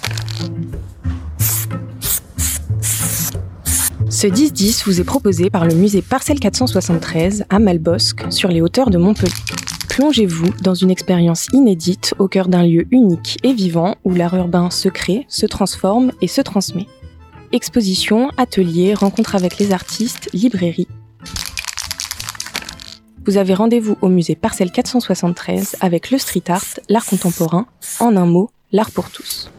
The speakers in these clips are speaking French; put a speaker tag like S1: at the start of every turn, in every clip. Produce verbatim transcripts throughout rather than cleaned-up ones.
S1: Ce dix dix vous est proposé par le musée Parcelle quatre cent soixante-treize à Malbosc, sur les hauteurs de Montpellier. Plongez-vous dans une expérience inédite au cœur d'un lieu unique et vivant où l'art urbain se crée, se transforme et se transmet. Expositions, ateliers, rencontres avec les artistes, librairies. Vous avez rendez-vous au musée Parcelle quatre cent soixante-treize avec le street art, l'art contemporain, en un mot, l'art pour tous.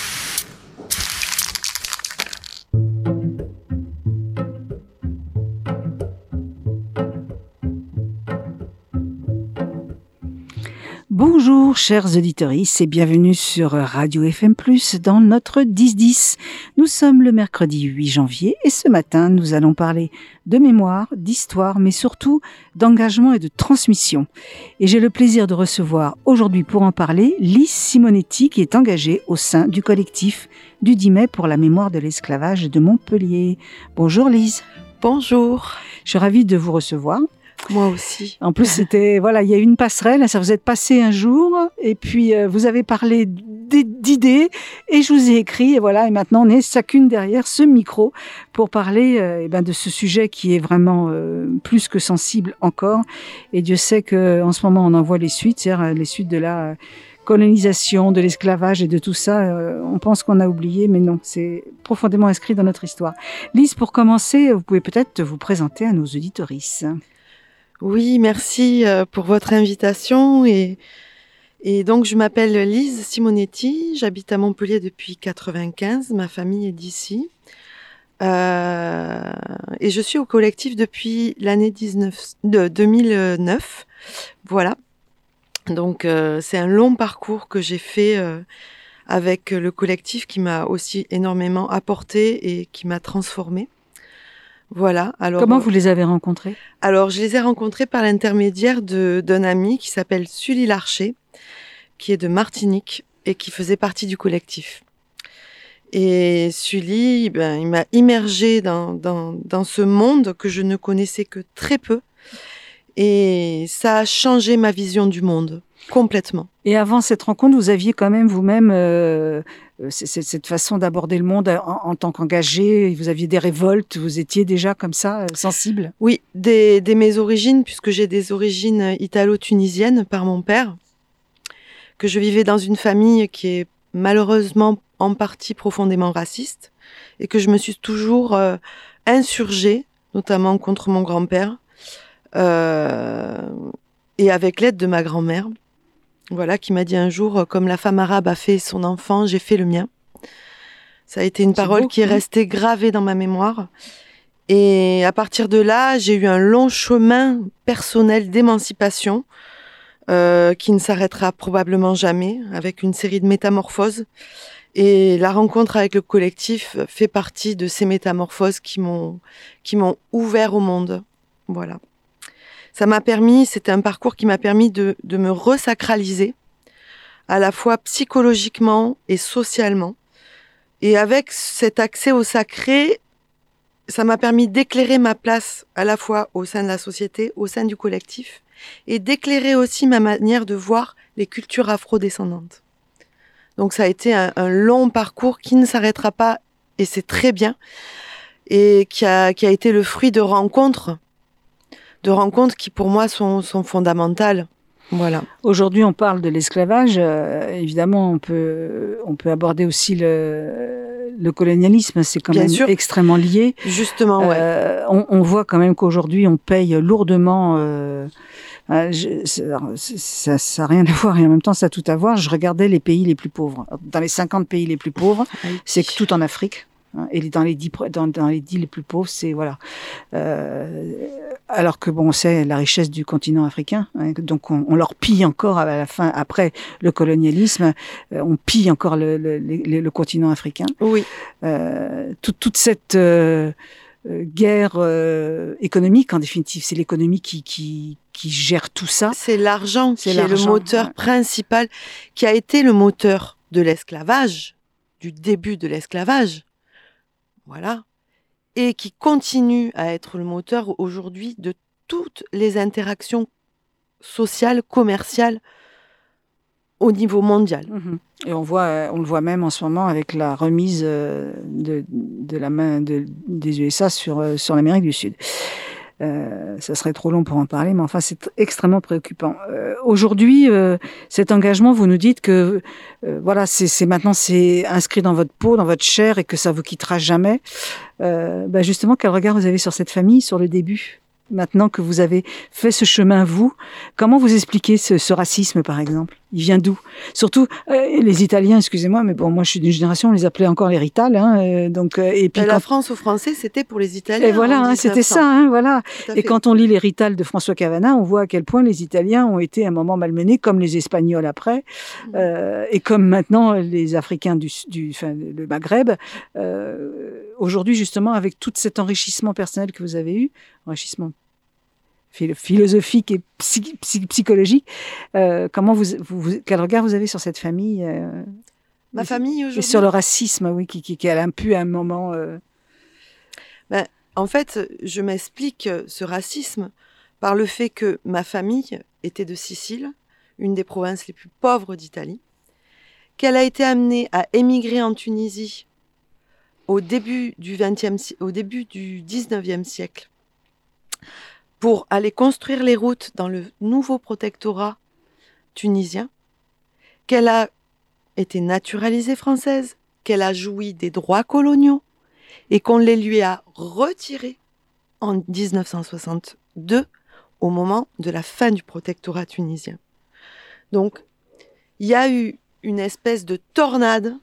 S2: Bonjour chers auditeurs et bienvenue sur Radio F M plus, dans notre dix dix. Nous sommes le mercredi huit janvier et ce matin nous allons parler de mémoire, d'histoire, mais surtout d'engagement et de transmission. Et j'ai le plaisir de recevoir aujourd'hui pour en parler Lise Simonetti, qui est engagée au sein du collectif du dix mai pour la mémoire de l'esclavage de Montpellier. Bonjour Lise.
S3: Bonjour.
S2: Je suis ravie de vous recevoir.
S3: Moi aussi.
S2: En plus, c'était, voilà, il y a eu une passerelle, ça vous êtes passé un jour, et puis euh, vous avez parlé d'idées, et je vous ai écrit, et voilà, et maintenant on est chacune derrière ce micro pour parler euh, et ben, de ce sujet qui est vraiment euh, plus que sensible encore, et Dieu sait qu'en ce moment on en voit les suites, c'est-à-dire les suites de la euh, colonisation, de l'esclavage et de tout ça, euh, on pense qu'on a oublié, mais non, c'est profondément inscrit dans notre histoire. Lise, pour commencer, vous pouvez peut-être vous présenter à nos auditorices.
S3: Oui, merci pour votre invitation. Et, et donc, je m'appelle Lise Simonetti, j'habite à Montpellier depuis quatre-vingt-quinze, ma famille est d'ici. Euh, et je suis au collectif depuis l'année dix-neuf, de deux mille neuf. Voilà. Donc, euh, c'est un long parcours que j'ai fait euh, avec le collectif qui m'a aussi énormément apporté et qui m'a transformée. Voilà. Alors,
S2: comment vous les avez rencontrés ?
S3: Alors, je les ai rencontrés par l'intermédiaire de, d'un ami qui s'appelle Sully Larcher, qui est de Martinique et qui faisait partie du collectif. Et Sully, ben, il m'a immergée dans, dans, dans ce monde que je ne connaissais que très peu. Et ça a changé ma vision du monde, complètement.
S2: Et avant cette rencontre, vous aviez quand même vous-même euh, cette façon d'aborder le monde en, en tant qu'engagé, vous aviez des révoltes, vous étiez déjà comme ça, sensible ?
S3: Oui, dès, dès mes origines, puisque j'ai des origines italo-tunisiennes par mon père, que je vivais dans une famille qui est malheureusement en partie profondément raciste, et que je me suis toujours euh, insurgée, notamment contre mon grand-père, euh, et avec l'aide de ma grand-mère. Voilà, qui m'a dit un jour, comme la femme arabe a fait son enfant, j'ai fait le mien. Ça a été une C'est parole beau, qui est restée gravée dans ma mémoire. Et à partir de là, j'ai eu un long chemin personnel d'émancipation euh, qui ne s'arrêtera probablement jamais, avec une série de métamorphoses. Et la rencontre avec le collectif fait partie de ces métamorphoses qui m'ont, qui m'ont ouvert au monde. Voilà. Ça m'a permis, c'était un parcours qui m'a permis de, de me resacraliser, à la fois psychologiquement et socialement. Et avec cet accès au sacré, ça m'a permis d'éclairer ma place à la fois au sein de la société, au sein du collectif, et d'éclairer aussi ma manière de voir les cultures afro-descendantes. Donc ça a été un, un long parcours qui ne s'arrêtera pas, et c'est très bien, et qui a, qui a été le fruit de rencontres, de rencontres qui pour moi sont, sont fondamentales. Voilà.
S2: Aujourd'hui, on parle de l'esclavage. Euh, évidemment, on peut, on peut aborder aussi le, le colonialisme. C'est quand Bien même sûr. extrêmement lié.
S3: Justement, ouais.
S2: Euh, on, on voit quand même qu'aujourd'hui, on paye lourdement. Euh, je, ça n'a rien à voir et en même temps, ça a tout à voir. Je regardais les pays les plus pauvres. Dans les cinquante pays les plus pauvres, c'est que tout en Afrique. Et dans les dix, dans, dans les dix les plus pauvres, c'est voilà. Euh, alors que bon, c'est la richesse du continent africain. Hein, donc on, on leur pille encore à la fin, après le colonialisme, euh, on pille encore le, le, le, le continent africain.
S3: Oui.
S2: Euh, toute, toute cette euh, guerre euh, économique, en définitive, c'est l'économie qui, qui, qui gère tout ça.
S3: C'est l'argent
S2: c'est
S3: qui
S2: l'argent,
S3: est le moteur ouais. principal, qui a été le moteur de l'esclavage, du début de l'esclavage. Voilà. Et qui continue à être le moteur aujourd'hui de toutes les interactions sociales, commerciales au niveau mondial.
S2: Mmh. Et on voit, on le voit même en ce moment avec la remise de, de la main de, des U S A sur, sur l'Amérique du Sud. Euh, ça serait trop long pour en parler, mais enfin, c'est extrêmement préoccupant. Euh, aujourd'hui, euh, cet engagement, vous nous dites que euh, voilà, c'est, c'est maintenant c'est inscrit dans votre peau, dans votre chair, et que ça vous quittera jamais. Euh, bah justement, quel regard vous avez sur cette famille, sur le début ? Maintenant que vous avez fait ce chemin, vous, comment vous expliquez ce, ce racisme, par exemple ? Il vient d'où ? Surtout, euh, les Italiens, excusez-moi, mais bon, moi je suis d'une génération, on les appelait encore les Rital. Hein, euh, donc, euh, et puis
S3: quand...
S2: La
S3: France aux Français, c'était pour les Italiens.
S2: Et voilà, hein, c'était ça. Hein, voilà. Et quand on lit les Rital de François Cavana, on voit à quel point les Italiens ont été à un moment malmenés, comme les Espagnols après, mmh. euh, et comme maintenant les Africains du, du enfin, le Maghreb. Euh, aujourd'hui, justement, avec tout cet enrichissement personnel que vous avez eu, enrichissement philosophique et psy- psy- psychologique. Euh, comment vous, vous, vous, quel regard vous avez sur cette famille euh,
S3: Ma
S2: et,
S3: famille aujourd'hui.
S2: Et sur le racisme, oui, qui, qui, qui a pu à un moment. Euh...
S3: Ben, en fait, je m'explique ce racisme par le fait que ma famille était de Sicile, une des provinces les plus pauvres d'Italie, qu'elle a été amenée à émigrer en Tunisie au début du vingtième, au début du dix-neuvième siècle, pour aller construire les routes dans le nouveau protectorat tunisien, qu'elle a été naturalisée française, qu'elle a joui des droits coloniaux et qu'on les lui a retirés en dix-neuf cent soixante-deux au moment de la fin du protectorat tunisien. Donc, il y a eu une espèce de tornade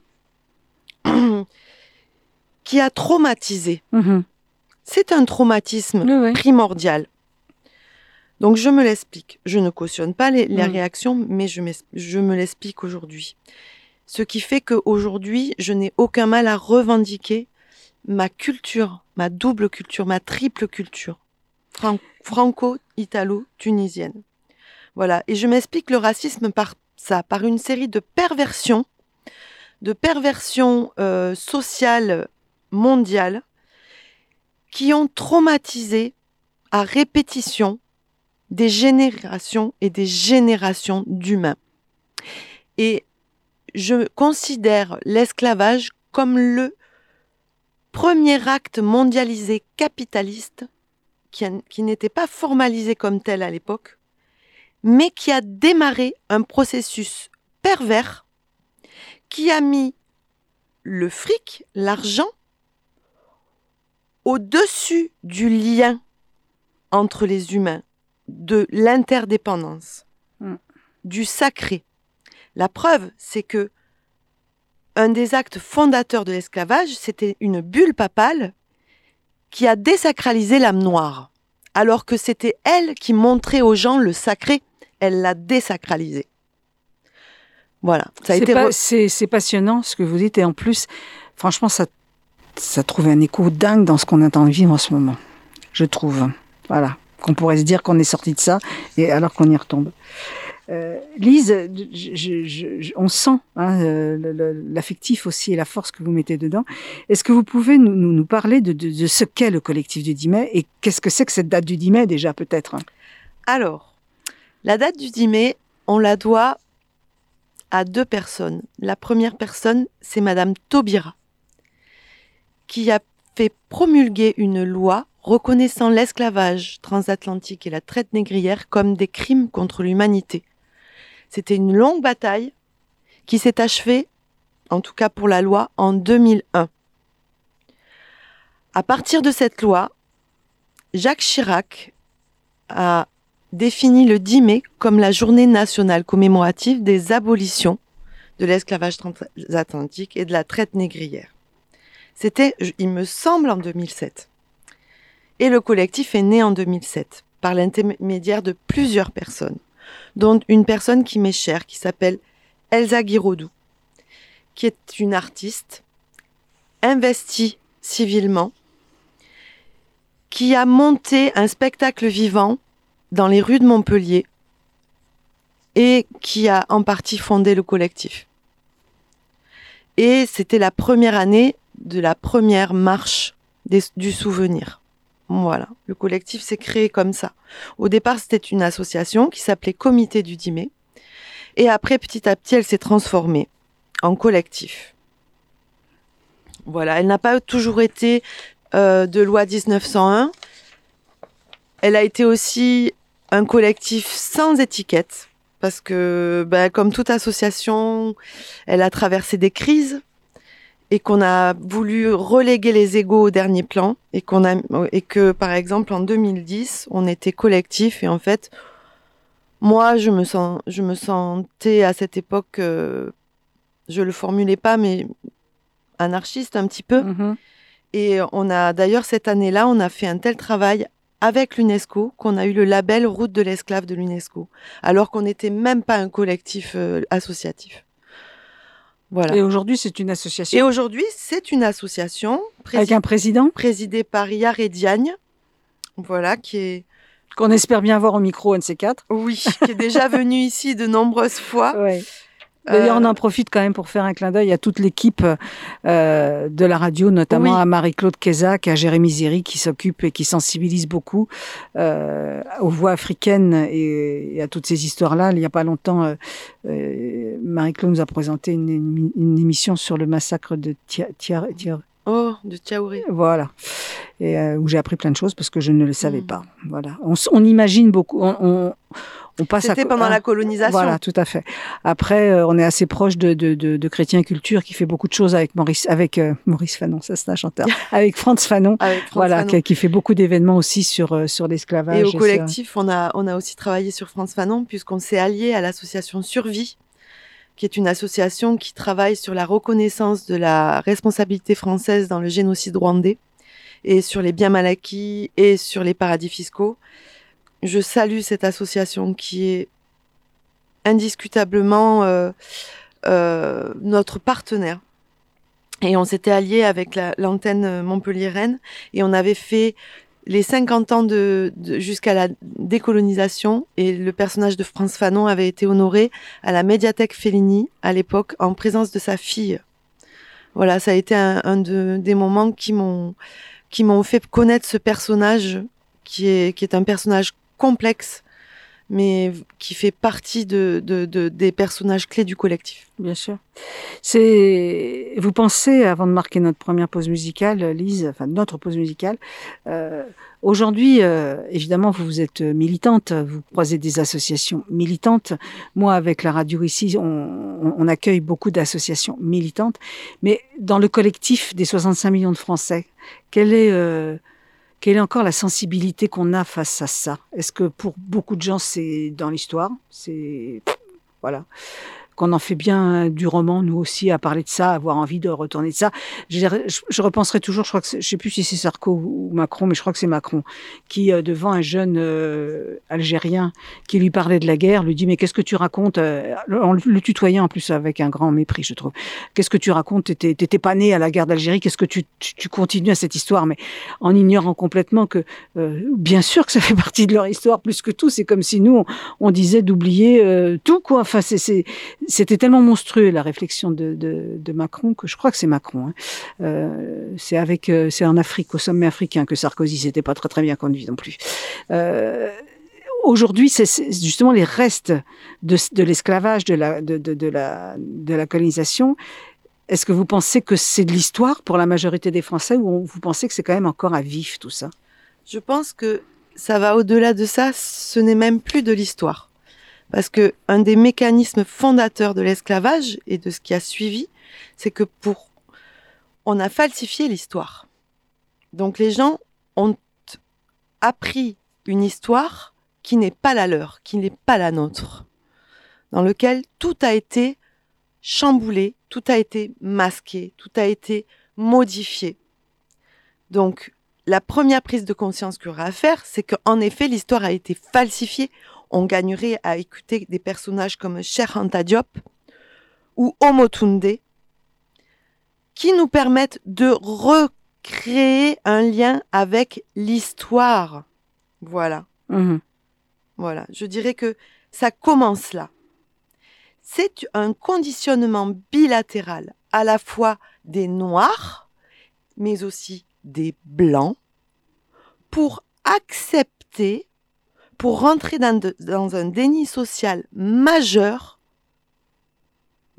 S3: qui a traumatisé. Mmh. C'est un traumatisme oui, oui. primordial. Donc, je me l'explique. Je ne cautionne pas les, les mmh. réactions, mais je, je me l'explique aujourd'hui. Ce qui fait qu'aujourd'hui, je n'ai aucun mal à revendiquer ma culture, ma double culture, ma triple culture, fran- franco-italo-tunisienne. Voilà. Et je m'explique le racisme par ça, par une série de perversions, de perversions euh, sociales mondiales qui ont traumatisé à répétition des générations et des générations d'humains. Et je considère l'esclavage comme le premier acte mondialisé capitaliste qui, a, qui n'était pas formalisé comme tel à l'époque, mais qui a démarré un processus pervers qui a mis le fric, l'argent, au-dessus du lien entre les humains, de l'interdépendance, mmh. du sacré. La preuve, c'est que un des actes fondateurs de l'esclavage, c'était une bulle papale qui a désacralisé l'âme noire, alors que c'était elle qui montrait aux gens le sacré, elle l'a désacralisé. Voilà. Ça a
S2: c'est,
S3: été
S2: pas,
S3: re...
S2: c'est, c'est passionnant ce que vous dites, et en plus, franchement, ça, ça trouve un écho dingue dans ce qu'on entend vivre en ce moment, je trouve. Voilà. Qu'on pourrait se dire qu'on est sorti de ça, et alors qu'on y retombe. Euh, Lise, je, je, je, on sent hein, le, le, l'affectif aussi et la force que vous mettez dedans. Est-ce que vous pouvez nous, nous, nous parler de, de, de ce qu'est le collectif du dix mai et qu'est-ce que c'est que cette date du dix mai déjà peut-être ?
S3: Alors, la date du dix mai, on la doit à deux personnes. La première personne, c'est Madame Taubira, qui a fait promulguer une loi reconnaissant l'esclavage transatlantique et la traite négrière comme des crimes contre l'humanité. C'était une longue bataille qui s'est achevée, en tout cas pour la loi, en deux mille un. À partir de cette loi, Jacques Chirac a défini le dix mai comme la journée nationale commémorative des abolitions de l'esclavage transatlantique et de la traite négrière. C'était, il me semble, en deux mille sept. Et le collectif est né en deux mille sept, par l'intermédiaire de plusieurs personnes, dont une personne qui m'est chère, qui s'appelle Elsa Guiraudou, qui est une artiste investie civilement, qui a monté un spectacle vivant dans les rues de Montpellier et qui a en partie fondé le collectif. Et c'était la première année de la première marche des, du souvenir. Voilà, le collectif s'est créé comme ça. Au départ, c'était une association qui s'appelait Comité du dix mai Et après, petit à petit, elle s'est transformée en collectif. Voilà, elle n'a pas toujours été euh, de loi dix-neuf cent un. Elle a été aussi un collectif sans étiquette, parce que, ben, comme toute association, elle a traversé des crises et qu'on a voulu reléguer les égos au dernier plan et qu'on a et que, par exemple, en deux mille dix, on était collectif et en fait, moi, je me sens, je me sentais à cette époque, euh, je le formulais pas, mais anarchiste un petit peu.
S2: Mhm.
S3: Et on a d'ailleurs cette année-là, on a fait un tel travail avec l'UNESCO qu'on a eu le label Route de l'esclave de l'UNESCO, alors qu'on n'était même pas un collectif euh, associatif. Voilà.
S2: Et aujourd'hui, c'est une association.
S3: Et aujourd'hui, c'est une association prési-
S2: Avec un président
S3: présidée par Yare Diagne, voilà, qui est
S2: qu'on espère bien voir au micro, un de ces quatre.
S3: oui, qui est déjà venu ici de nombreuses fois.
S2: Ouais. D'ailleurs,
S3: Euh,
S2: on en profite quand même pour faire un clin d'œil à toute l'équipe euh, de la radio, notamment
S3: Oui.
S2: à Marie-Claude Kézac, à Jérémy Zéry, qui s'occupe et qui sensibilise beaucoup euh, aux voix africaines et, et à toutes ces histoires-là. Il n'y a pas longtemps, euh, euh, Marie-Claude nous a présenté une, une, une émission sur le massacre de Tia, Tia, Tia,
S3: Oh, de Tiaouré.
S2: voilà, et euh, où j'ai appris plein de choses parce que je ne le savais
S3: Mm.
S2: pas. Voilà, on, s- on imagine beaucoup, on, on, on passe.
S3: C'était
S2: à,
S3: pendant
S2: hein,
S3: la colonisation.
S2: Voilà, tout à fait. Après, euh, on est assez proche de, de, de, de Chrétien Culture qui fait beaucoup de choses avec Maurice, avec euh, Maurice Fanon, ça c'est un chanteur, avec Frantz Fanon,
S3: Avec Frantz
S2: voilà,
S3: Fanon.
S2: qui, qui fait beaucoup d'événements aussi sur euh, sur l'esclavage.
S3: Et au
S2: sur-
S3: collectif, on a, on a aussi travaillé sur Frantz Fanon, puisqu'on s'est allié à l'association Survie, qui est une association qui travaille sur la reconnaissance de la responsabilité française dans le génocide rwandais, et sur les biens mal acquis, et sur les paradis fiscaux. Je salue cette association qui est indiscutablement euh, euh, notre partenaire. Et on s'était allié avec la, l'antenne Montpellier-Rennes, et on avait fait les cinquante ans de, de jusqu'à la décolonisation, et le personnage de Frantz Fanon avait été honoré à la médiathèque Fellini à l'époque en présence de sa fille. Voilà, ça a été un, un de, des moments qui m'ont qui m'ont fait connaître ce personnage qui est qui est un personnage complexe, mais qui fait partie de, de, de des personnages clés du collectif.
S2: Bien sûr. C'est. Vous pensez, avant de marquer notre première pause musicale, Lise, enfin notre pause musicale, euh, aujourd'hui, euh, évidemment, vous, vous êtes militante, vous croisez des associations militantes. Moi, avec la radio ici, on, on, on accueille beaucoup d'associations militantes. Mais dans le collectif des soixante-cinq millions de Français, quelle est, euh, quelle est encore la sensibilité qu'on a face à ça? Est-ce que pour beaucoup de gens, c'est dans l'histoire? C'est. Voilà. Qu'on en fait bien du roman, nous aussi, à parler de ça, avoir envie de retourner de ça. Je, je, je repenserai toujours, je crois que je sais plus si c'est Sarko ou Macron, mais je crois que c'est Macron, qui, euh, devant un jeune euh, Algérien qui lui parlait de la guerre, lui dit « Mais qu'est-ce que tu racontes ?» En le tutoyant en plus avec un grand mépris, je trouve. « Qu'est-ce que tu racontes? T'étais, t'étais pas né à la guerre d'Algérie, qu'est-ce que tu, tu, tu continues à cette histoire ?» Mais en ignorant complètement que, euh, bien sûr que ça fait partie de leur histoire, plus que tout, c'est comme si nous, on, on disait d'oublier euh, tout, quoi. Enfin, c'est... c'est C'était tellement monstrueux la réflexion de, de, de Macron que je crois que c'est Macron. Hein. Euh, c'est avec, euh, c'est en Afrique, au sommet africain, que Sarkozy s'était pas très très bien conduit non plus. Euh, aujourd'hui, c'est, c'est justement les restes de, de l'esclavage, de la, de, de, de la, de la colonisation. Est-ce que vous pensez que c'est de l'histoire pour la majorité des Français, ou vous pensez que c'est quand même encore à vif tout ça?
S3: Je pense que ça va au-delà de ça. Ce n'est même plus de l'histoire. Parce que un des mécanismes fondateurs de l'esclavage et de ce qui a suivi, c'est que pour, on a falsifié l'histoire. Donc les gens ont appris une histoire qui n'est pas la leur, qui n'est pas la nôtre, dans lequel tout a été chamboulé, tout a été masqué, tout a été modifié. Donc la première prise de conscience qu'il y aura à faire, c'est qu'en effet l'histoire a été falsifiée. On gagnerait à écouter des personnages comme Cheikh Anta Diop ou Omotunde qui nous permettent de recréer un lien avec l'histoire. Voilà.
S2: Mmh.
S3: Voilà. Je dirais que ça commence là. C'est un conditionnement bilatéral à la fois des Noirs, mais aussi des Blancs, pour accepter, pour rentrer dans, de, dans un déni social majeur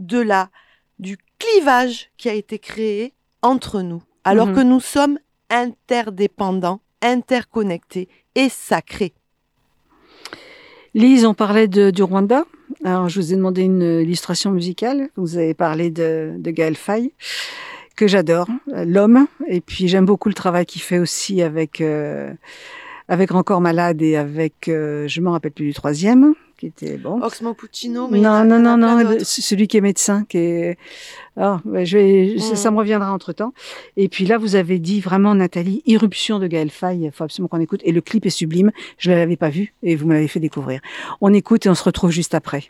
S3: de la, du clivage qui a été créé entre nous, alors mmh. que nous sommes interdépendants, interconnectés et sacrés.
S2: Lise, on parlait de, du Rwanda. Alors, je vous ai demandé une illustration musicale. Vous avez parlé de, de Gaël Faye, que j'adore, l'homme. Et puis, j'aime beaucoup le travail qu'il fait aussi avec, euh, avec Encore Malade et avec, euh, je ne me rappelle plus du troisième, qui était bon.
S3: Oxmo Puccino, mais
S2: non,
S3: il y
S2: non, non, non,
S3: non,
S2: celui qui est médecin, qui est. Oh, je vais, mmh. ça, ça me reviendra entre temps. Et puis là, vous avez dit vraiment, Nathalie, Irruption de Gaël Faye. Il faut absolument qu'on écoute. Et le clip est sublime. Je ne l'avais pas vu et vous me l'avez fait découvrir. On écoute et on se retrouve juste après.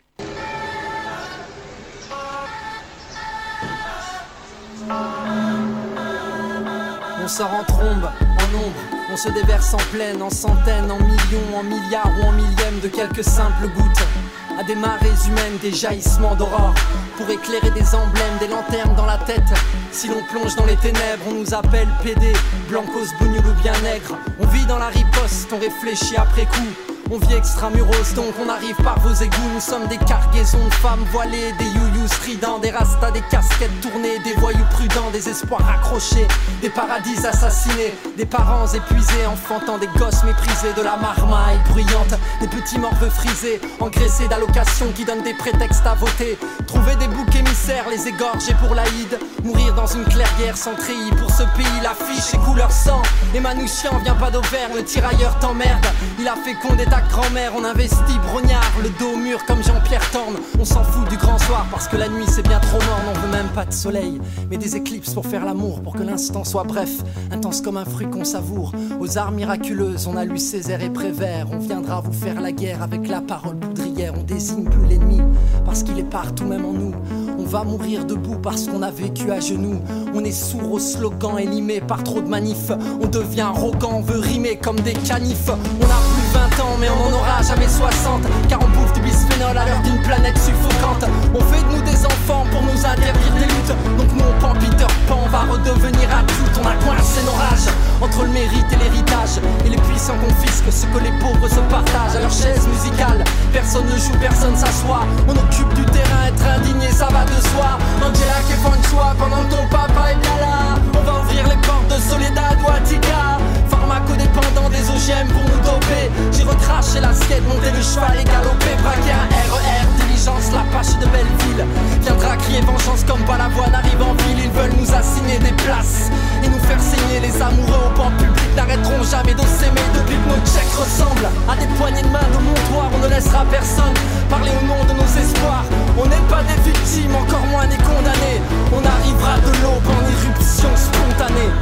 S4: On sort en trombe, en ombre, on se déverse en pleine, en centaines, en millions, en milliards ou en millièmes de quelques simples gouttes. À des marées humaines, des jaillissements d'aurore, pour éclairer des emblèmes, des lanternes dans la tête. Si l'on plonge dans les ténèbres, on nous appelle pédés, blancos, bougnoul ou bien nègres. On vit dans la riposte, on réfléchit après coup. On vit extramuros, donc on arrive par vos égouts. Nous sommes des cargaisons de femmes voilées, des youyous stridents, des rastas, des casquettes tournées, des voyous prudents, des espoirs accrochés, des paradis assassinés, des parents épuisés, enfantant des gosses méprisés, de la marmaille bruyante, des petits morveux frisés, engraissés d'allocations qui donnent des prétextes à voter. Trouver des boucs émissaires, les égorger pour l'Aïd, mourir dans une clairière sans treillis. Pour ce pays, l'affiche est couleur sang. Et Manouchian vient pas d'Auvergne, le tirailleur t'emmerde. Il a fécondé ta grand-mère, on investit brognard, le dos au mur comme Jean-Pierre Thorne. On s'en fout du grand soir parce que la nuit c'est bien trop morne. On veut même pas de soleil, mais des éclipses pour faire l'amour, pour que l'instant soit bref, intense comme un fruit qu'on savoure. Aux arts miraculeuses, on a lu Césaire et Prévert. On viendra vous faire la guerre avec la parole poudrière. On désigne plus l'ennemi parce qu'il est partout, même en nous. On va mourir debout parce qu'on a vécu à genoux. On est sourd aux slogans élimés par trop de manifs. On devient arrogant, on veut rimer comme des canifs. On a plus vingt ans mais on n'en aura jamais soixante, car on bouffe du bisphénol à l'heure d'une planète suffocante. On fait de nous des enfants pour nous interdire des luttes. Donc nous on prend Peter Pan, on va redevenir adulte. On a coincé nos rages entre le mérite et l'héritage, et les puissants confisquent ce que les pauvres se partagent. À leur chaise musicale, personne ne joue, personne s'assoit. On occupe du terrain, être indigné ça va de soi. Angela qui fait un choix pendant que ton papa est bien là. On va ouvrir les portes de Soledad ou Attica. Pharmacodépendant des O G M pour nous doper. J'ai recraché l'assiette, monté le cheval et galopé. Braqué un R E R, diligence, l'Apache de Belleville viendra crier vengeance comme Balavoine arrive en ville. Ils veulent nous assigner des places et nous faire saigner. Les amoureux au banc public n'arrêteront jamais de s'aimer. Depuis que nos checks ressemblent à des poignées de main de montoir, on ne laissera personne parler au nom de nos espoirs. On n'est pas des victimes, encore moins des condamnés. On arrivera de l'aube en irruption spontanée.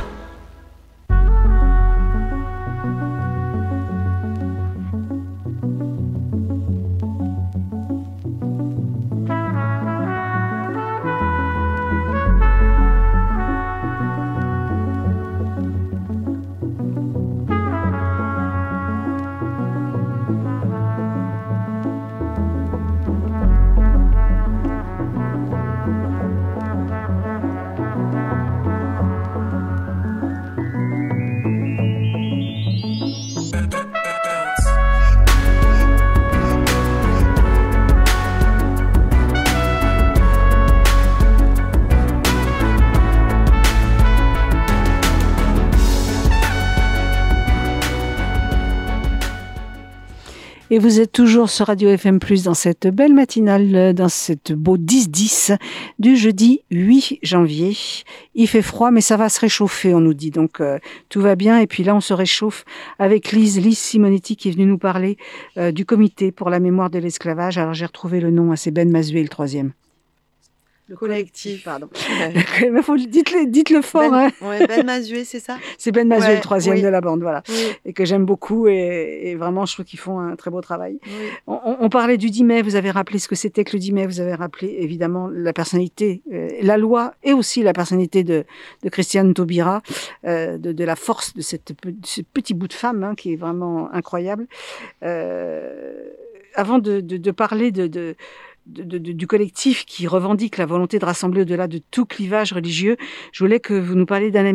S2: Et vous êtes toujours sur Radio F M plus, dans cette belle matinale, dans cette beau dix dix du jeudi huit janvier. Il fait froid, mais ça va se réchauffer, on nous dit. Donc, euh, tout va bien. Et puis là, on se réchauffe avec Lise, Lise Simonetti, qui est venue nous parler euh, du comité pour la mémoire de l'esclavage. Alors, j'ai retrouvé le nom, hein, c'est Ben Mazué, le troisième.
S3: Le collectif, pardon.
S2: Mais faut, dites-le, dites-le fort.
S3: Ben,
S2: hein.
S3: ouais, Ben Mazué, c'est ça?
S2: C'est Ben Mazué,
S3: ouais,
S2: le troisième
S3: oui.
S2: de la bande, voilà.
S3: Oui.
S2: Et que j'aime beaucoup et, et vraiment, je trouve qu'ils font un très beau travail.
S3: Oui.
S2: On, on parlait du dix mai, vous avez rappelé ce que c'était que le dix mai, vous avez rappelé évidemment la personnalité, euh, la loi et aussi la personnalité de, de Christiane Taubira, euh, de, de la force de, cette, de ce petit bout de femme hein, qui est vraiment incroyable. Euh, avant de, de, de parler de... de De, de, du collectif qui revendique la volonté de rassembler au-delà de tout clivage religieux, je voulais que vous nous parliez d'un ami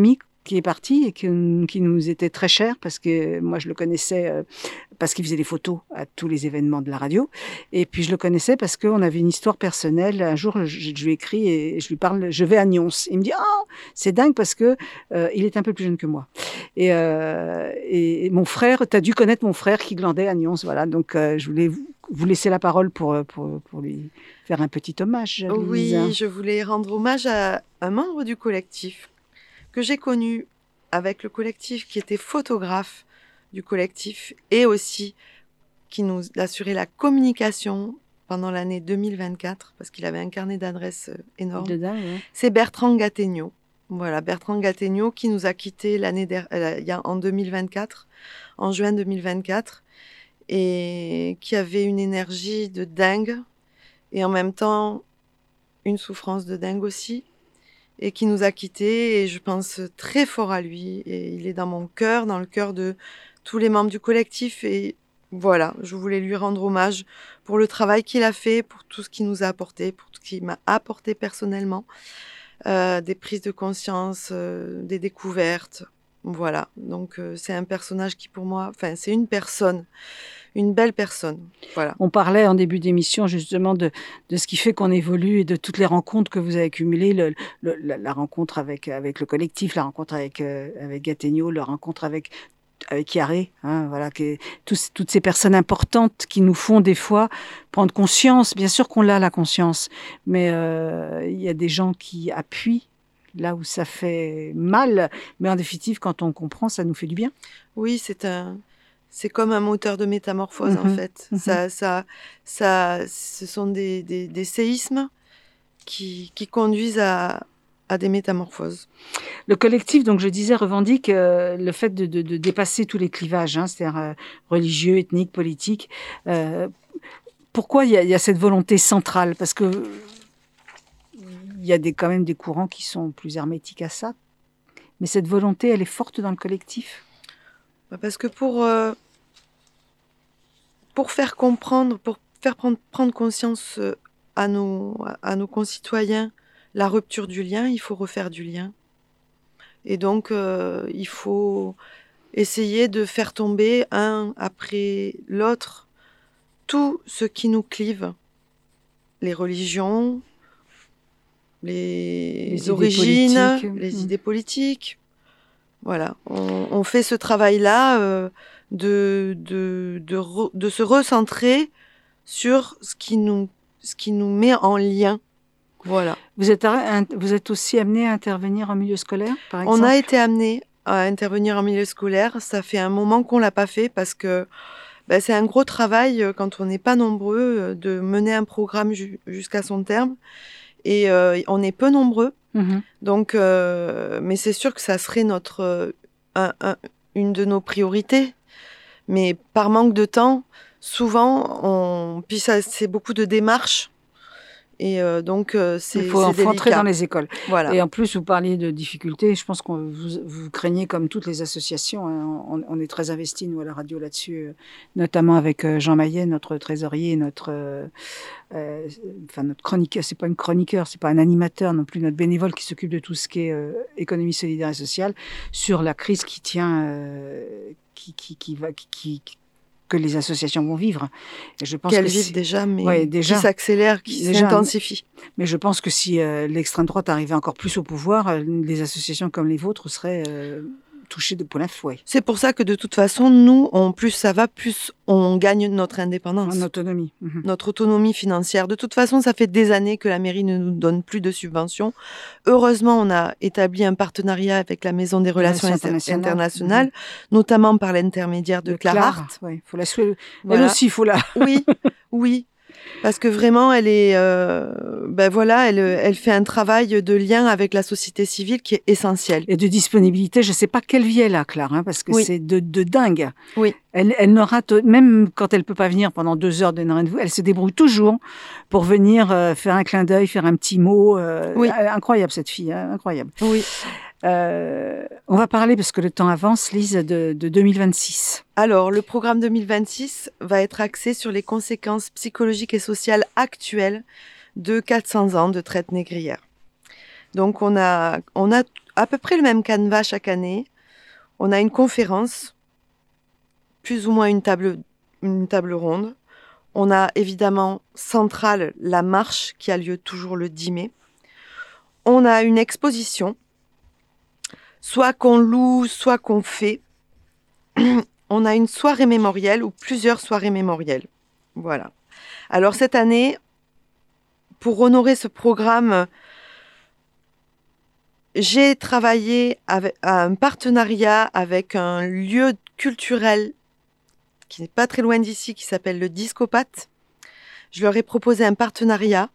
S2: qui est parti et qui, qui nous était très cher parce que moi je le connaissais euh, parce qu'il faisait des photos à tous les événements de la radio et puis je le connaissais parce qu'on avait une histoire personnelle. Un jour je, je lui ai écrit et je lui parle, je vais à Nyons. Il me dit ah oh, c'est dingue parce que euh, il est un peu plus jeune que moi et, euh, et, et mon frère, t'as dû connaître mon frère qui glandait à Nyons, voilà, donc euh, je voulais vous, vous laisser la parole pour, pour, pour lui faire un petit hommage.
S3: Oui,
S2: Lisa.
S3: je voulais rendre hommage à un membre du collectif que j'ai connu avec le collectif, qui était photographe du collectif et aussi qui nous assurait la communication pendant l'année deux mille vingt-quatre, parce qu'il avait un carnet d'adresses énorme.
S2: De dingue, ouais.
S3: C'est Bertrand Gattegno. Voilà, Bertrand Gattegno qui nous a quittés l'année der... euh, en deux mille vingt-quatre, en juin deux mille vingt-quatre, et qui avait une énergie de dingue et en même temps une souffrance de dingue aussi. Et qui nous a quittés, et je pense très fort à lui, et il est dans mon cœur, dans le cœur de tous les membres du collectif, et voilà, je voulais lui rendre hommage pour le travail qu'il a fait, pour tout ce qu'il nous a apporté, pour tout ce qu'il m'a apporté personnellement, euh, des prises de conscience, euh, des découvertes, voilà, donc euh, c'est un personnage qui pour moi, enfin c'est une personne, une belle personne, voilà.
S2: On parlait en début d'émission justement de, de ce qui fait qu'on évolue et de toutes les rencontres que vous avez accumulées, le, le, la, la rencontre avec, avec le collectif, la rencontre avec, euh, avec Gattegno, la rencontre avec, avec Yaré, hein, voilà, que, tous, toutes ces personnes importantes qui nous font des fois prendre conscience, bien sûr qu'on l'a la conscience, mais euh, il y a des gens qui appuient là où ça fait mal, mais en définitive, quand on comprend, ça nous fait du bien.
S3: Oui, c'est un... C'est comme un moteur de métamorphose, mmh, en fait. Mmh. Ça, ça, ça, ce sont des, des, des séismes qui, qui conduisent à, à des métamorphoses.
S2: Le collectif, donc je disais, revendique euh, le fait de, de, de dépasser tous les clivages, hein, c'est-à-dire euh, religieux, ethniques, politiques. Euh, pourquoi il y, y a cette volonté centrale ? Parce que il y a des, quand même des courants qui sont plus hermétiques à ça. Mais cette volonté, elle est forte dans le collectif ?
S3: Parce que pour... Euh... Pour faire comprendre, pour faire prendre, prendre conscience à nos, à nos concitoyens la rupture du lien, il faut refaire du lien. Et donc, euh, il faut essayer de faire tomber un après l'autre tout ce qui nous clive. Les religions, les,
S2: les
S3: origines,
S2: idées
S3: les
S2: mmh.
S3: idées politiques. Voilà, on, on fait ce travail-là... Euh, De, de, de, re, de se recentrer sur ce qui, nous, ce qui nous met en lien. Voilà.
S2: Vous êtes, vous êtes aussi amené à intervenir en milieu scolaire, par exemple ?
S3: On a été amené à intervenir en milieu scolaire. Ça fait un moment qu'on ne l'a pas fait parce que ben, c'est un gros travail quand on n'est pas nombreux de mener un programme ju- jusqu'à son terme. Et euh, on est peu nombreux. Mmh. Donc, euh, mais c'est sûr que ça serait notre, un, un, une de nos priorités. Mais par manque de temps, souvent, on... puis ça, c'est beaucoup de démarches. Et euh, donc, euh, c'est
S2: Il faut,
S3: c'est
S2: faut entrer dans les écoles.
S3: Voilà.
S2: Et en plus, vous parliez de difficultés. Je pense que vous, vous craignez, comme toutes les associations, hein, on, on est très investis, nous, à la radio, là-dessus, euh, notamment avec euh, Jean Maillet, notre trésorier, notre, euh, euh, enfin, notre chroniqueur. C'est pas une chroniqueur, c'est pas un animateur non plus, notre bénévole qui s'occupe de tout ce qui est euh, économie solidaire et sociale, sur la crise qui tient... Euh, Qui, qui, qui va, qui, qui, que les associations vont vivre. Et je pense
S3: Qu'elles
S2: que
S3: vivent
S2: si,
S3: déjà, mais
S2: ouais, déjà,
S3: qui s'accélèrent, qui déjà, s'intensifient.
S2: Mais je pense que si euh, l'extrême droite arrivait encore plus au pouvoir, euh, les associations comme les vôtres seraient euh, touchées de plein fouet.
S3: C'est pour ça que de toute façon, nous, on, plus ça va, plus on gagne notre indépendance.
S2: En autonomie. Mmh.
S3: Notre autonomie financière. De toute façon, ça fait des années que la mairie ne nous donne plus de subventions. Heureusement, on a établi un partenariat avec la Maison des Relations internationales, internationales mmh. notamment par l'intermédiaire de, de Claraart.
S2: Clar, ouais, faut la souhaiter. Voilà. Elle aussi, il faut la...
S3: Oui, oui. Parce que vraiment, elle est, euh, ben voilà, elle, elle fait un travail de lien avec la société civile qui est essentiel.
S2: Et de disponibilité, je ne sais pas quelle vie elle a, Claire, hein, parce que oui. c'est de, de dingue.
S3: Oui.
S2: Elle, elle ne rate, même quand elle ne peut pas venir pendant deux heures de rendez-vous, elle se débrouille toujours pour venir euh, faire un clin d'œil, faire un petit mot. Euh,
S3: oui.
S2: Incroyable cette fille, hein, incroyable.
S3: Oui.
S2: Euh, on va parler, parce que le temps avance, Lise, de, de deux mille vingt-six.
S3: Alors, le programme deux mille vingt-six va être axé sur les conséquences psychologiques et sociales actuelles de quatre cents ans de traite négrière. Donc, on a, on a à peu près le même canevas chaque année. On a une conférence, plus ou moins une table, une table ronde. On a évidemment centrale la marche qui a lieu toujours le dix mai. On a une exposition, soit qu'on loue, soit qu'on fait. On a une soirée mémorielle ou plusieurs soirées mémorielles. Voilà. Alors cette année, pour honorer ce programme, j'ai travaillé avec un partenariat avec un lieu culturel qui n'est pas très loin d'ici, qui s'appelle le Discopathe. Je leur ai proposé un partenariat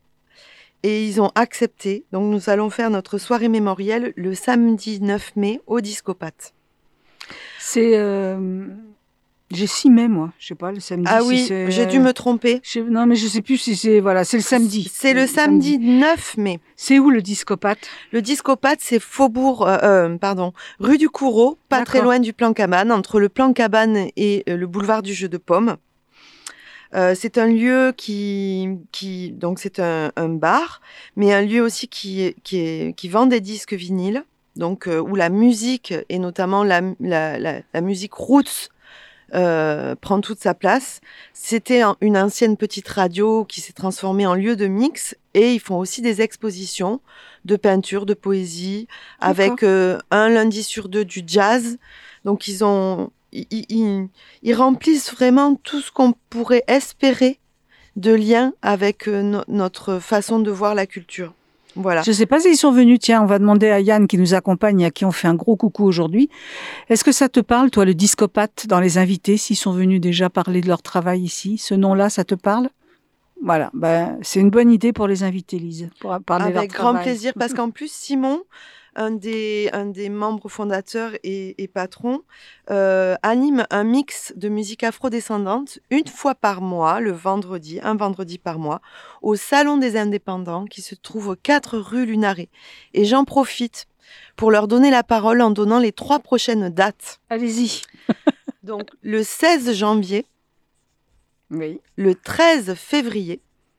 S3: et ils ont accepté. Donc nous allons faire notre soirée mémorielle le samedi neuf mai au Discopathe.
S2: C'est... Euh... J'ai six mai, moi. Je sais pas, le samedi.
S3: Ah
S2: si
S3: oui,
S2: c'est...
S3: j'ai dû me tromper.
S2: Je... Non, mais je sais plus si c'est... Voilà, c'est le samedi.
S3: C'est le, le samedi, samedi neuf mai.
S2: C'est où le Discopathe ?
S3: Le Discopathe, c'est Faubourg... Euh, euh, pardon, rue du Coureau, pas D'accord. très loin du Plan Cabane, entre le Plan Cabane et euh, le boulevard du Jeu de Paume. Euh, c'est un lieu qui... qui donc, c'est un, un bar, mais un lieu aussi qui, qui, est, qui vend des disques vinyles, donc, euh, où la musique, et notamment la, la, la, la musique roots, Euh, prend toute sa place. C'était un, une ancienne petite radio qui s'est transformée en lieu de mix et ils font aussi des expositions de peinture, de poésie, D'accord. avec euh, un lundi sur deux du jazz. Donc ils ont, ils, ils, ils remplissent vraiment tout ce qu'on pourrait espérer de lien avec euh, no- notre façon de voir la culture. Voilà.
S2: Je ne sais pas s'ils sont venus. Tiens, on va demander à Yann qui nous accompagne et à qui on fait un gros coucou aujourd'hui. Est-ce que ça te parle, toi, le Discopathe, dans les invités, s'ils sont venus déjà parler de leur travail ici? Ce nom-là, ça te parle? Voilà, ben, c'est une bonne idée pour les invités, Lise, pour parler de leur
S3: Avec
S2: travail.
S3: grand plaisir, parce qu'en plus, Simon, un des, un des membres fondateurs et, et patrons, euh, anime un mix de musique afrodescendante une fois par mois, le vendredi, un vendredi par mois, au Salon des Indépendants qui se trouve aux quatre rue Lunaret. Et j'en profite pour leur donner la parole en donnant les trois prochaines dates.
S2: Allez-y.
S3: Donc, le seize janvier,
S2: oui.
S3: le treize février,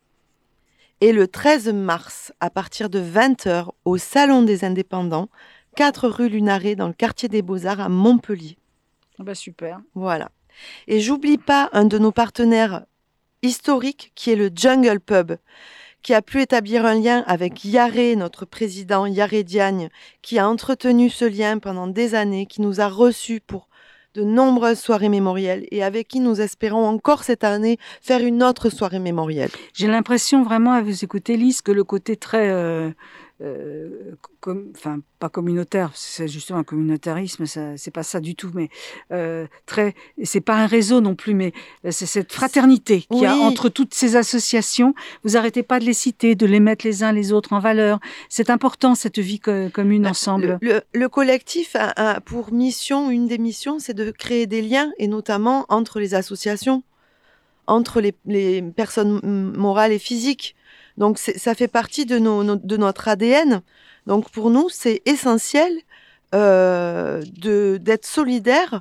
S3: et le treize mars, à partir de vingt heures, au Salon des Indépendants, quatre rue Lunaret, dans le quartier des Beaux-Arts, à Montpellier.
S2: Bah super.
S3: Voilà. Et j'oublie pas un de nos partenaires historiques, qui est le Jungle Pub, qui a pu établir un lien avec Yaré, notre président Yaré Diagne, qui a entretenu ce lien pendant des années, qui nous a reçus pour de nombreuses soirées mémorielles et avec qui nous espérons encore cette année faire une autre soirée mémorielle.
S2: J'ai l'impression vraiment à vous écouter, Lise, que le côté très, euh, euh, com- enfin pas communautaire, c'est justement un communautarisme, ça, c'est pas ça du tout, mais euh, très, c'est pas un réseau non plus, mais c'est cette fraternité qu'il y a
S3: Oui.
S2: entre toutes ces associations. Vous arrêtez pas de les citer, de les mettre les uns les autres en valeur. C'est important cette vie co- commune ensemble.
S3: Le, le, le collectif a, a pour mission, une des missions, c'est de créer des liens et notamment entre les associations, entre les, les personnes morales et physiques. Donc c'est, ça fait partie de, nos, nos, de notre A D N. Donc pour nous, c'est essentiel euh, de, d'être solidaire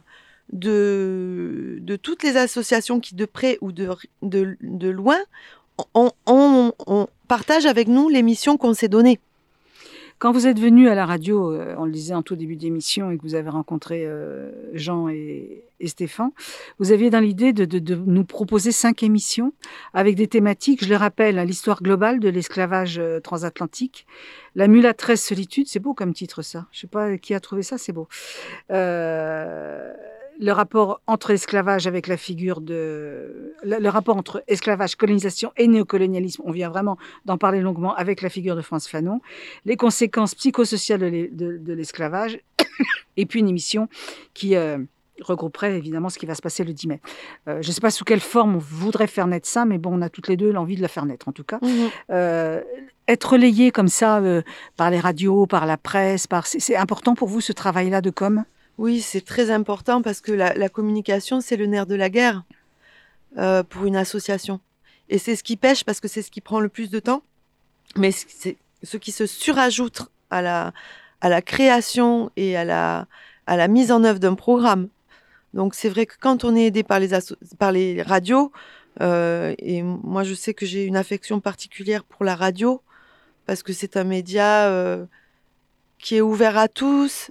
S3: de, de toutes les associations qui, de près ou de, de, de loin, on, on, on partage avec nous les missions qu'on s'est données.
S2: Quand vous êtes venu à la radio, euh, on le disait en tout début d'émission, et que vous avez rencontré euh, Jean et, et Stéphane, vous aviez dans l'idée de, de, de nous proposer cinq émissions avec des thématiques, je le rappelle, hein, l'histoire globale de l'esclavage euh, transatlantique, la mulâtresse solitude, c'est beau comme titre ça, je ne sais pas qui a trouvé ça, c'est beau. Euh, le rapport entre l'esclavage avec la figure de... Le, le rapport entre esclavage, colonisation et néocolonialisme, on vient vraiment d'en parler longuement avec la figure de Frantz Fanon, les conséquences psychosociales de, l'es, de, de l'esclavage, et puis une émission qui euh, regrouperait évidemment ce qui va se passer le dix mai. Euh, je ne sais pas sous quelle forme on voudrait faire naître ça, mais bon, on a toutes les deux l'envie de la faire naître en tout cas. Mmh. Euh, être relayé comme ça euh, par les radios, par la presse, par... C'est, c'est important pour vous ce travail-là de com'?
S3: Oui, c'est très important parce que la, la communication, c'est le nerf de la guerre euh, pour une association. Et c'est ce qui pêche parce que c'est ce qui prend le plus de temps, mais c'est ce qui se surajoute à la, à la création et à la, à la mise en œuvre d'un programme. Donc c'est vrai que quand on est aidé par les, asso- par les radios, euh, et moi je sais que j'ai une affection particulière pour la radio, parce que c'est un média... Euh, qui est ouvert à tous,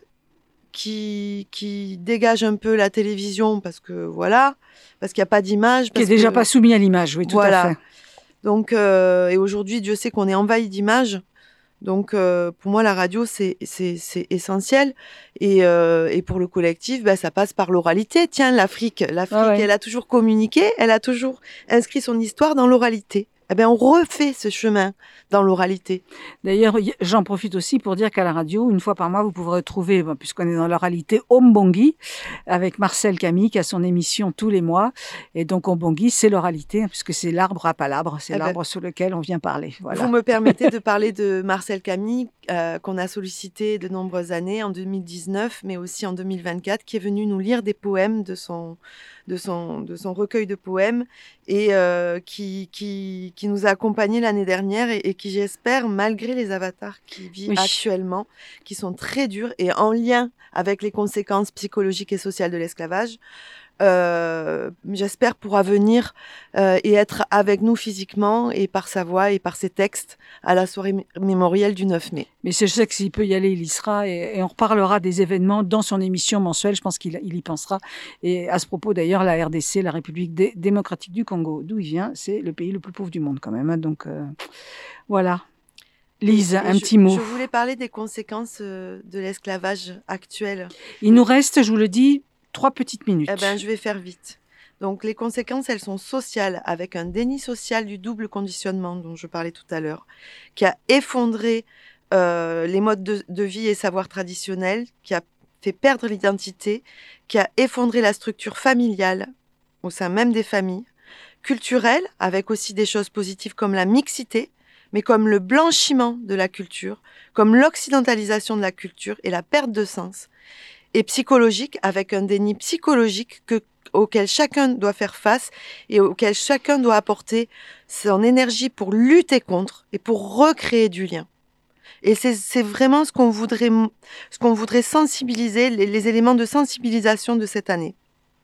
S3: qui, qui dégage un peu la télévision parce que voilà, parce qu'il n'y a pas d'image.
S2: Qui est déjà que, pas soumis à l'image, oui, tout
S3: voilà.
S2: à fait.
S3: Donc, euh, et aujourd'hui, Dieu sait qu'on est envahi d'images. Donc, euh, pour moi, la radio, c'est, c'est, c'est essentiel. Et, euh, et pour le collectif, bah, ça passe par l'oralité. Tiens, l'Afrique, l'Afrique, ah ouais. elle a toujours communiqué, elle a toujours inscrit son histoire dans l'oralité. Eh bien, on refait ce chemin dans l'oralité.
S2: D'ailleurs, j'en profite aussi pour dire qu'à la radio, une fois par mois, vous pouvez retrouver, puisqu'on est dans l'oralité, Ombongi, avec Marcel Camille, qui a son émission tous les mois. Et donc, Ombongi, c'est l'oralité, puisque c'est l'arbre à palabre, c'est eh l'arbre ben, sur lequel on vient parler. Voilà.
S3: Vous me permettez de parler de Marcel Camille, euh, qu'on a sollicité de nombreuses années, en deux mille dix-neuf, mais aussi en deux mille vingt-quatre, qui est venu nous lire des poèmes de son... De son, de son recueil de poèmes et euh, qui, qui, qui nous a accompagnés l'année dernière et, et qui, j'espère, malgré les avatars qu'il vit oui. actuellement, qui sont très durs et en lien avec les conséquences psychologiques et sociales de l'esclavage, euh, j'espère pourra venir euh, et être avec nous physiquement et par sa voix et par ses textes à la soirée mé- mémorielle du neuf mai.
S2: Mais je sais que s'il peut y aller, il y sera et, et on reparlera des événements dans son émission mensuelle. Je pense qu'il il y pensera. Et à ce propos, d'ailleurs, la R D C, la République dé- démocratique du Congo, d'où il vient, c'est le pays le plus pauvre du monde quand même. Hein, donc euh, voilà. Lise, et, et un
S3: je,
S2: petit mot.
S3: Je voulais parler des conséquences euh, de l'esclavage actuel.
S2: Il nous reste, je vous le dis, trois petites minutes.
S3: Eh ben, je vais faire vite. Donc, les conséquences, elles sont sociales, avec un déni social du double conditionnement dont je parlais tout à l'heure, qui a effondré euh, les modes de, de vie et savoirs traditionnels, qui a fait perdre l'identité, qui a effondré la structure familiale au sein même des familles, culturelle, avec aussi des choses positives comme la mixité, mais comme le blanchiment de la culture, comme l'occidentalisation de la culture et la perte de sens, et psychologique, avec un déni psychologique que, auquel chacun doit faire face et auquel chacun doit apporter son énergie pour lutter contre et pour recréer du lien. Et c'est, c'est vraiment ce qu'on voudrait, ce qu'on voudrait sensibiliser, les, les éléments de sensibilisation de cette année.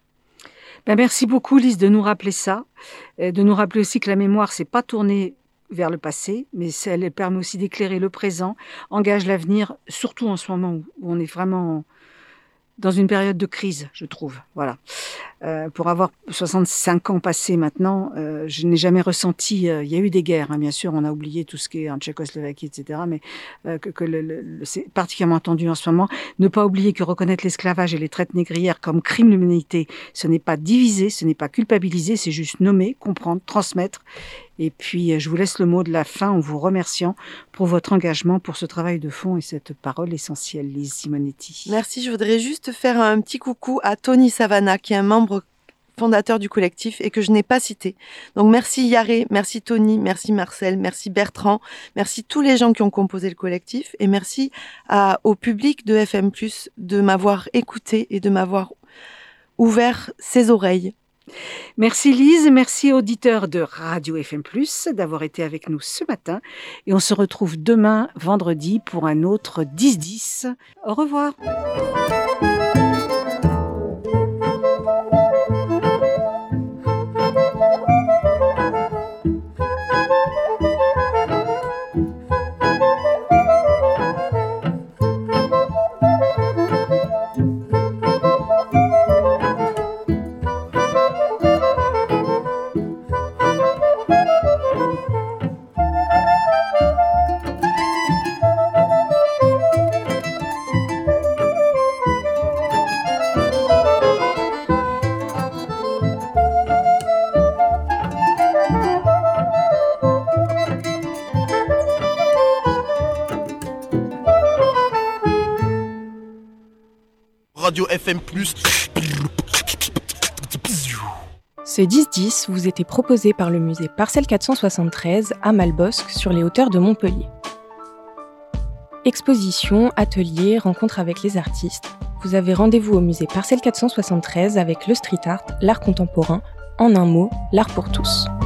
S2: Ben merci beaucoup, Lise, de nous rappeler ça, de nous rappeler aussi que la mémoire, c'est pas tourner vers le passé, mais elle permet aussi d'éclairer le présent, engage l'avenir, surtout en ce moment où on est vraiment dans une période de crise, je trouve. Voilà. Euh, pour avoir soixante-cinq ans passés maintenant, euh, je n'ai jamais ressenti... Euh, il y a eu des guerres, hein, bien sûr, on a oublié tout ce qui est en Tchécoslovaquie, et cetera, mais euh, que, que le, le, le, c'est particulièrement attendu en ce moment. Ne pas oublier que reconnaître l'esclavage et les traites négrières comme crime de l'humanité, ce n'est pas diviser, ce n'est pas culpabiliser, c'est juste nommer, comprendre, transmettre. Et puis, je vous laisse le mot de la fin en vous remerciant pour votre engagement pour ce travail de fond et cette parole essentielle, Lise Simonetti.
S3: Merci. Je voudrais juste faire un petit coucou à Tony Savana, qui est un membre fondateur du collectif et que je n'ai pas cité. Donc, merci Yaré, merci Tony, merci Marcel, merci Bertrand, merci tous les gens qui ont composé le collectif et merci à, au public de F M plus, de m'avoir écouté et de m'avoir ouvert ses oreilles.
S2: Merci Lise, merci auditeurs de Radio F M plus, d'avoir été avec nous ce matin et on se retrouve demain vendredi pour un autre dix dix. Au revoir.
S5: Radio F M plus.
S1: Ce dix dix vous était proposé par le musée Parcelle quatre cent soixante-treize à Malbosc sur les hauteurs de Montpellier. Exposition, ateliers, rencontres avec les artistes. Vous avez rendez-vous au musée Parcelle quatre cent soixante-treize avec le street art, l'art contemporain, en un mot, l'art pour tous.